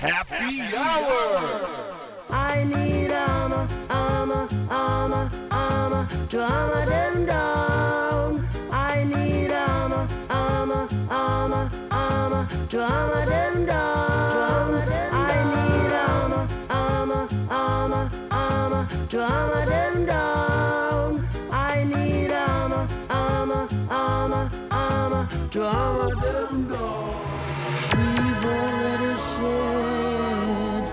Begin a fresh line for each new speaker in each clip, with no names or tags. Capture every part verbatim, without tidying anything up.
Happy Hour!
I need armor, armor, armor, armor to armor them down. I need armor, armor, armor, armor to armor them down. I need armor, armor, armor, armor to armor them down. I need armor, armor, armor, armor to armor them down. We've already said.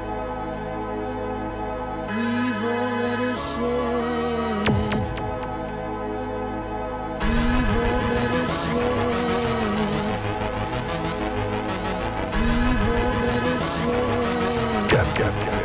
We've already said. We've already said. We've already said.
Yep, yep, yep.